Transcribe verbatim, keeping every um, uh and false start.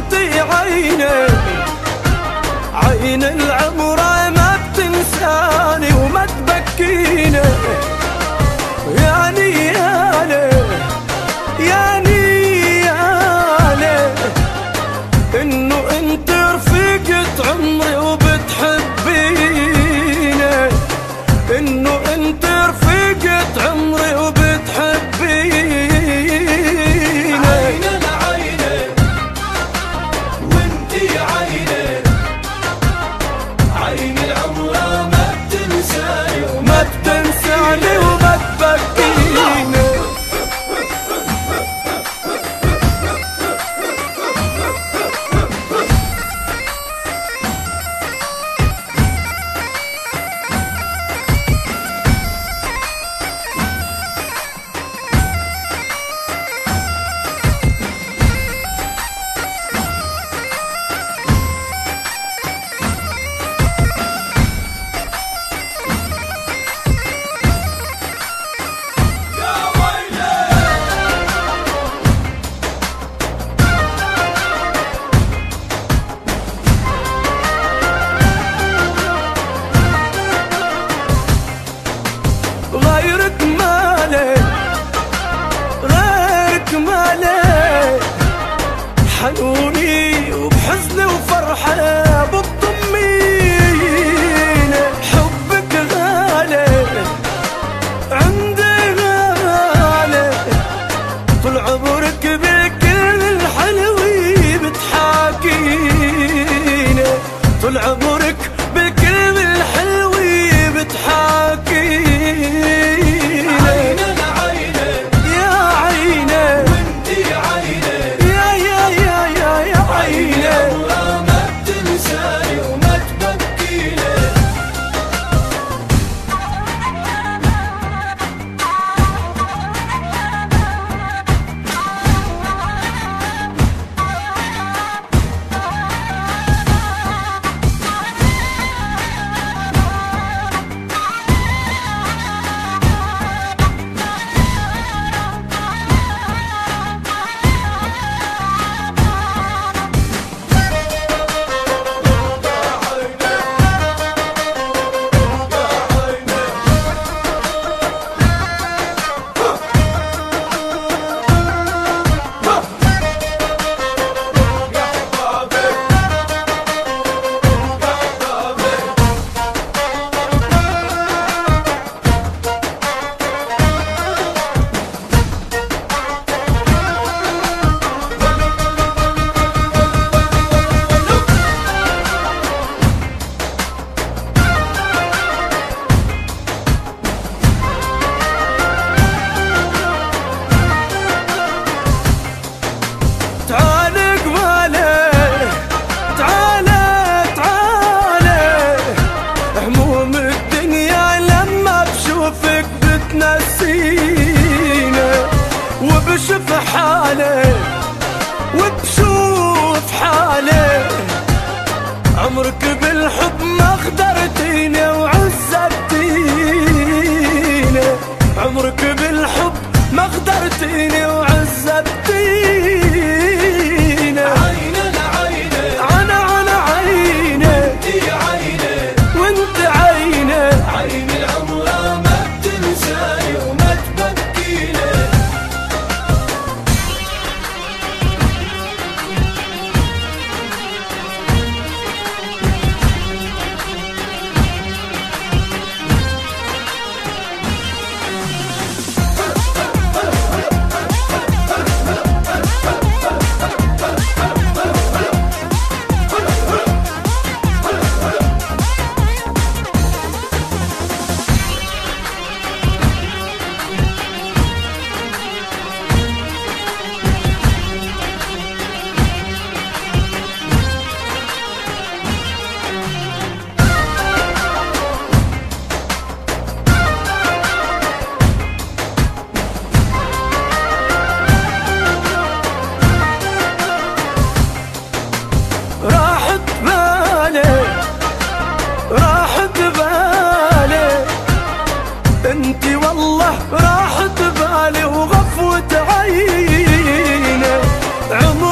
وانتي عيني عين العمر ما بتنساني وما تبكيني. ياني يالي ياني يالي انه انت رفيقة عمري وبتحبيني، انه انت رفيقة عمري وبتحبيني. عين العيني وانتي عيني عين العمر ما بتنساني وما بتنساني وما تبكيني. غيرك مالي غيرك مالي حنوني وبحزني وفرحة بتضميني. حبك غالي عندي غالي طول عمرك بكل الحلوة بتحاكيني، طول عمرك بكل الحلوة بتحاكيني. عين العيني يا عيني وانتي عيني يا يا يا يا يا عين عيني. العمر ما بتنساني وما تبكيني. تعالي قبالي تعالي تعالي هموم الدنيا لما بشوفك بتنسيني، وبشوف حالي وبشوف حالي عمرك بالحب ما خدرتيني وعذبتيني، عمرك بالحب ما خدرتيني وعذبتيني. عين العيني انا انا عيني وانتي عيني وانت عيني. عين العمر ما بتنساني وما تبكيني. والله راحت بالي وغفوت عيني عمري